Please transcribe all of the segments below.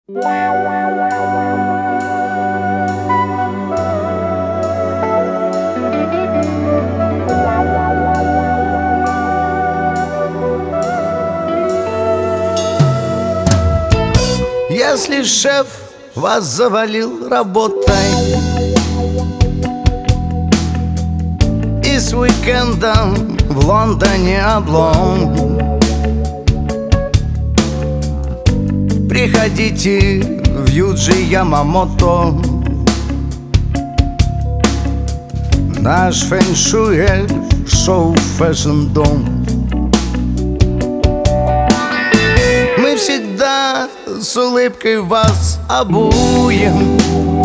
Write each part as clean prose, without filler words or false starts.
Если шеф вас завалил работой и с уикендом в Лондоне облом, приходите в Юджи Ямамото. Наш фэншуй шоу Фэшн Дом. Мы всегда с улыбкой вас обуем,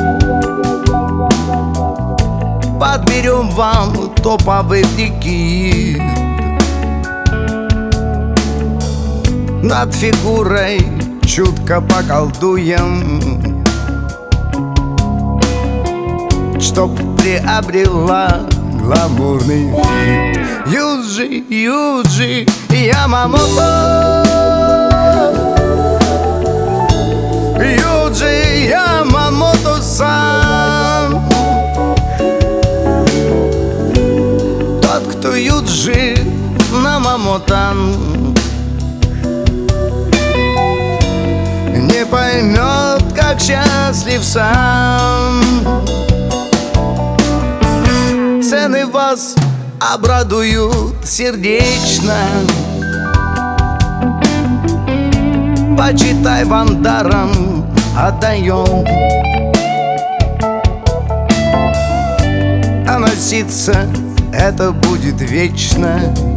подберем вам топовый прикид, над фигурой чутко поколдуем, чтоб приобрела гламурный вид. Юджи, Юджи Ямамото, Юджи Ямамото-сан. Тот, кто Юджи Ямамото-сан, не поймет, как счастлив сам. Цены вас обрадуют сердечно, почитай, вам даром отдаем. А носиться это будет вечно.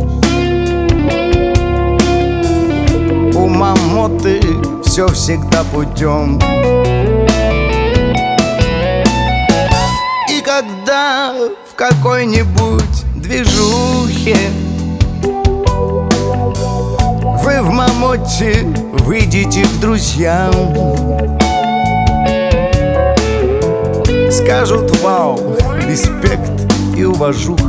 У Мамоты все всегда путем. И когда в какой-нибудь движухе вы в Мамоте выйдете к друзьям, скажут: вау, респект и уважуха.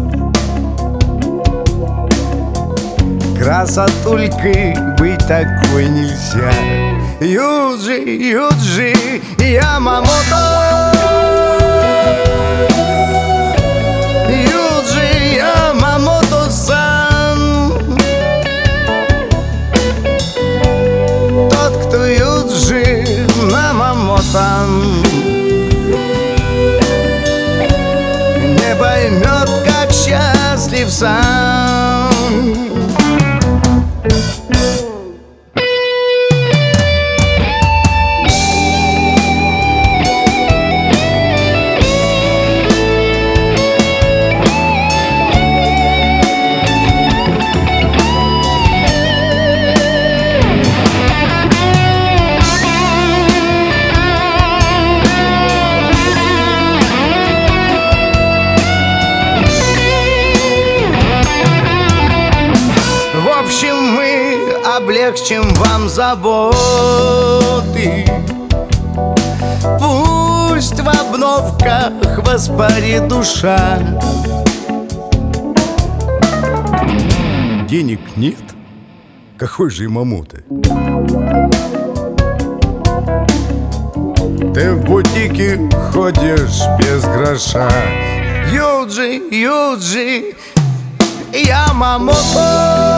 Красотулькой быть такой нельзя. Юджи, Юджи Ямамото, Юджи Ямамото-сан. Тот, кто Юджи Ямамото, не поймет, как счастлив сам. Мы облегчим вам заботы. Пусть в обновках воспарит душа. Денег нет? Какой же Ямамото? Ты в бутике ходишь без гроша. Юджи, Юджи Ямамото,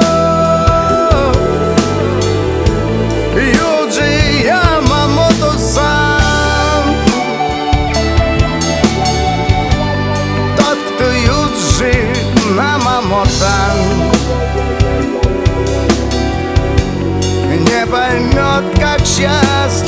Юджи Ямамото-сан. Тот, кто Юджи Ямамото, не поймет, как счастлив